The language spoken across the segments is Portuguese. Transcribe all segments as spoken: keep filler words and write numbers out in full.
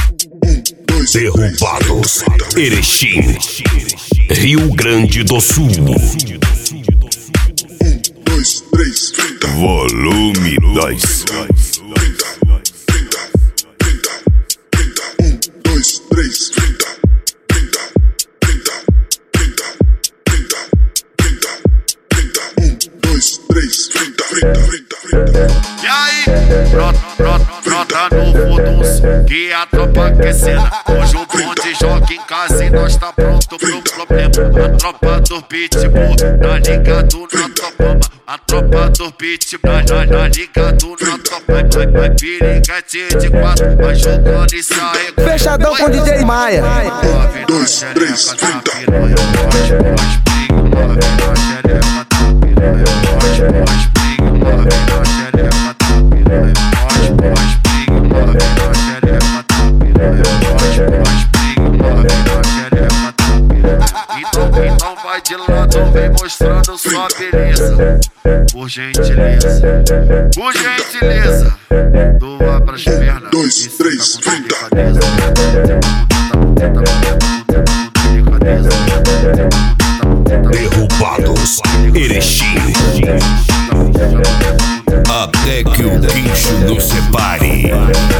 Derrubados, Erechim, Rio Grande do Sul. Dois, três, volume dois. Um, dois, três, um, dois, três, e aí, brota, brota, brota no furdunço, que a tropa aquecendo. Hoje o bonde joga em casa e nós tá pronto pro problema. A tropa do pitbull, tá ligado na topama. A tropa do pitbull, tá, tá ligado na topama. Vai, vai, piriguete de quatro, vai jogando e sai. Fechadão com D J Maia. dois, três, Então vai de lado, vem mostrando sua beleza. Por gentileza, por gentileza, doa pras pernas. dois, três, Derrubados, Erechim, até que o guincho nos separe.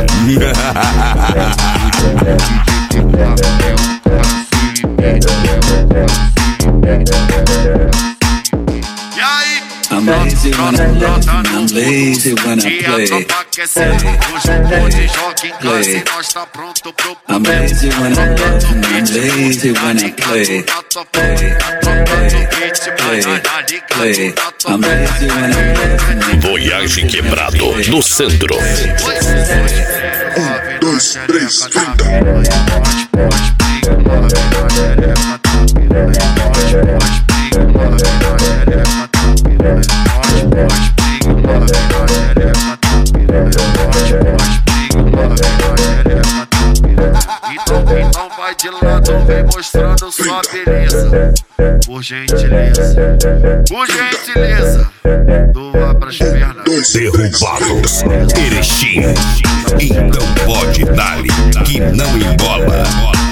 E aí? I'm lazy when I love, I'm lazy when I play. I'm lazy when I love, I'm lazy when I play. Play, play, play. I'm lazy when I love. Voyage Quebrado no centro. um, dois, três, Então, então vai de lado, vem mostrando sua beleza. Por gentileza, por gentileza, doa pras pernas. Derrubados, Erechim, então pode dar-lhe que não embola.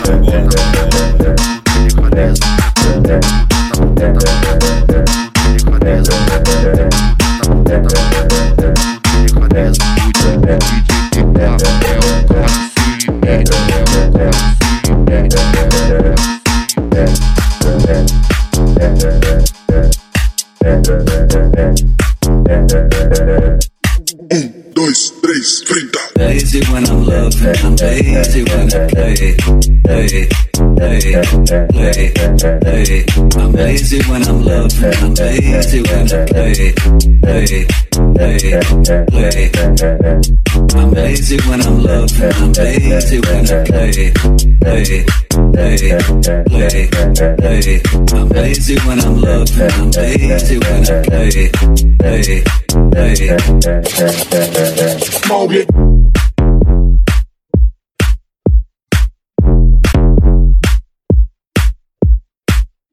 um, dois, três, trinta. Lazy when I'm loving, I'm lazy when I play. Play, play, play, play. I'm lazy when I'm loving, I'm lazy when I play. Play, play, play. I'm lazy when I'm loving, I'm lazy when I play. Play, play, play, play. I'm lazy when I'm loving, I'm lazy when I play. Play, play. Smoke it.